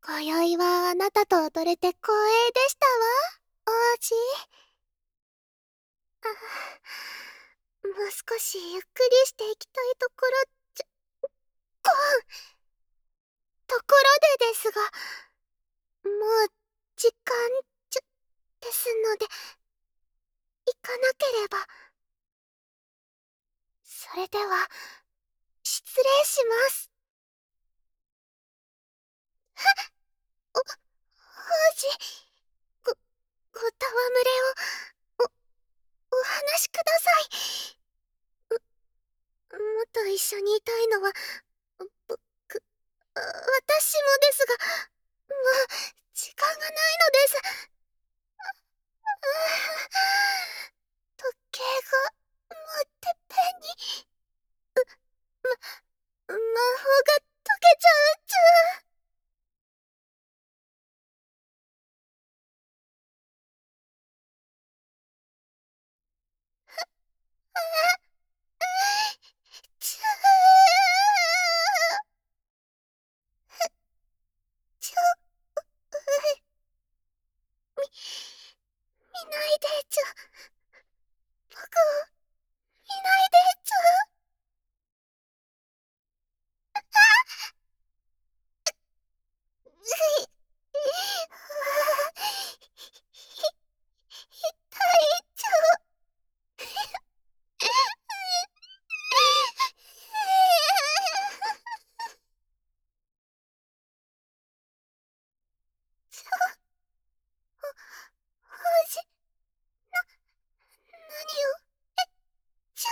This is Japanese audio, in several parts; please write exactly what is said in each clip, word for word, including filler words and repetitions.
今宵はあなたと踊れて光栄でしたわ、王子。ああ、もう少しゆっくりしていきたいところじゃ、こん。ところでですが、もう時間じゃ、ですので、行かなければ。それでは、失礼します。はっ！お、王子。ご、ご戯れを、お、お話しください。う、もっと一緒にいたいのは、ぼく、私もですが、もう、時間がないのです。ああ、時計が、もうてっぺんに。う、ま、魔法が解けちゃうっちゃ。あ、ああ、ちゃあ。ふ、ちょ、う、うい。み、見ないでちゃ。僕を、見ないでちゃ。あ、あ。うい、ああ、ひ、痛いちゃ。ちゃ。お、王子。な、何を、え、ちゃ。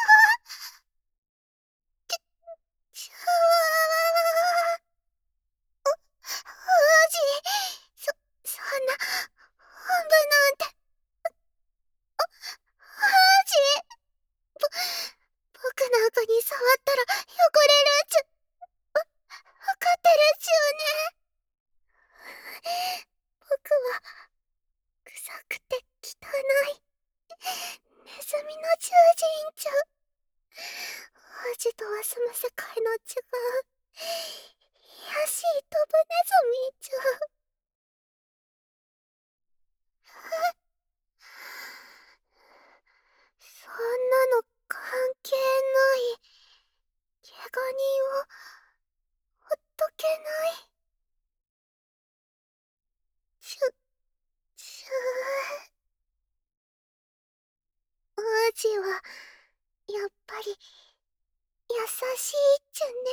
ちちゃあ。お、王子。そ、そんな、おんぶなんて。お、王子。ぼ、僕なんかに触ったら汚れるっちゃ。わ、わかってるっちよね。僕は、臭くて汚い、ネズミの獣人ちゃ。王子とは住む世界の違う、卑しいドブネズミちゃ。え？そんなの関係ない。怪我人をほっとけない。ちゅ、ちゅー。王子は、やっぱり、優しいっちゃね。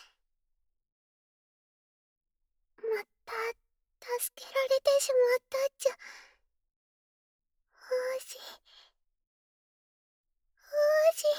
また、助けられてしまったっちゃ。王子。王子。